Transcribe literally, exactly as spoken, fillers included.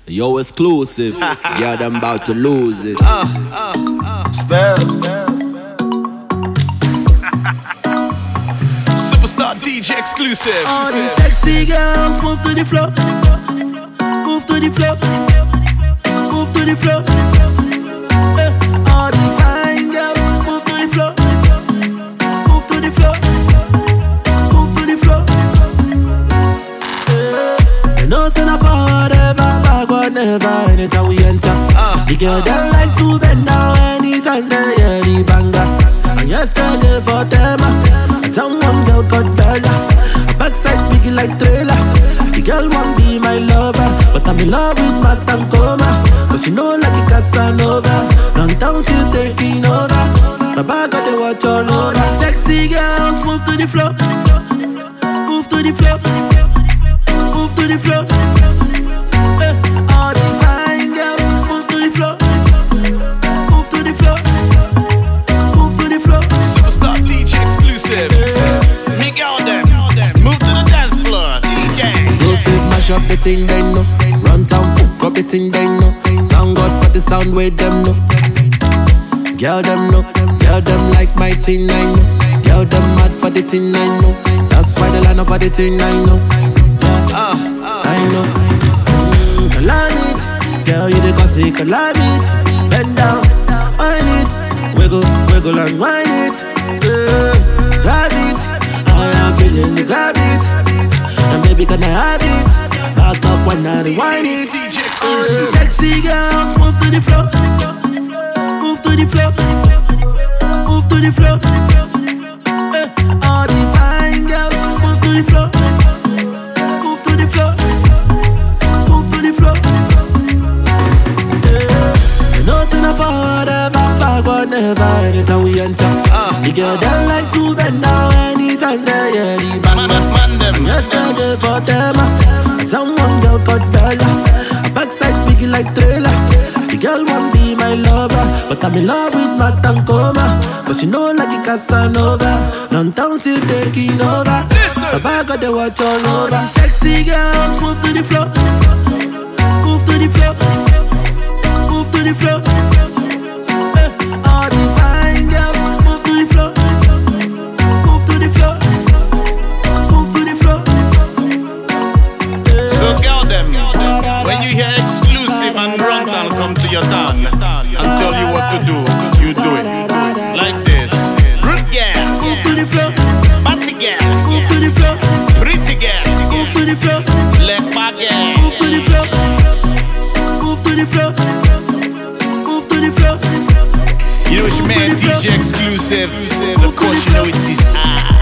Yo, exclusive. Yeah, them about to lose it. Uh, uh, uh. Spells. Superstar D J exclusive. All these sexy girls move to the floor. Move to the floor. Move to the floor. Eh. All the fine girls move to the floor. Move to the floor. Move to the floor. Eh. You know, send up whatever, backward never. Anytime we enter, uh, the girl uh, that like to bend down anytime they hear the banger. And yesterday for them, I jam one girl got Bella. Her backside big like trailer. The girl won't be my lover, but I'm in love with my Tankoma. But she know like a Casanova. Downtown still taking over. My bag got the watch all over. Sexy girls move to the floor. Move to the floor. Move to the floor. Eh. All the fine girls move to the floor. Move to the floor. Move to the floor. Superstar D J exclusive. Yeah. Miguel them. Move to the dance floor. D J. Exclusive, mash up the thing they know. Run town, drop the thing they know. Sound God for the sound with them know. Girl them know. Girl them like my thing I know. Girl them mad for the thing I know. That's why they line up for the thing I know. Uh, uh, I know. Mm, calamity. Girl, you the gossip, calamity. Bend down, wind it. Wiggle, wiggle and wind it. Uh, grab it. I am feeling the grab it. And baby, can I have it? Back up when I rewind it. All these sexy girls move to the floor. Move to the floor. Move to the floor. Eh. All the fine girls move to the floor. Move to the floor. Move to the floor. Yeah. You know, send up whatever, backward never. Anytime we enter, uh, the girl that like to bend down anytime they hear the bang. Yesterday for them, I jam one girl got Bella. Her backside big like trailer. The girl won't be my lover, but I'm in love with my Tankoma. But you know like a Casanova. Downtown still taking over. The bag got the watch all over. Sexy girls move to the floor. Move to the floor. Move to the floor. Eh. All the fine girls move to the floor. Move to the floor. Move to the floor. So girl them, when you hear exclusive and rundown come to your town and tell you what to do, you do it. Like this. Rude girl, move to the floor. Batty girl, move to the floor. Pretty girl, move to the floor. Leg back girl, move to the floor. Move to the floor. Move to the floor. You know she made D J exclusive. Of course you know it's his eye.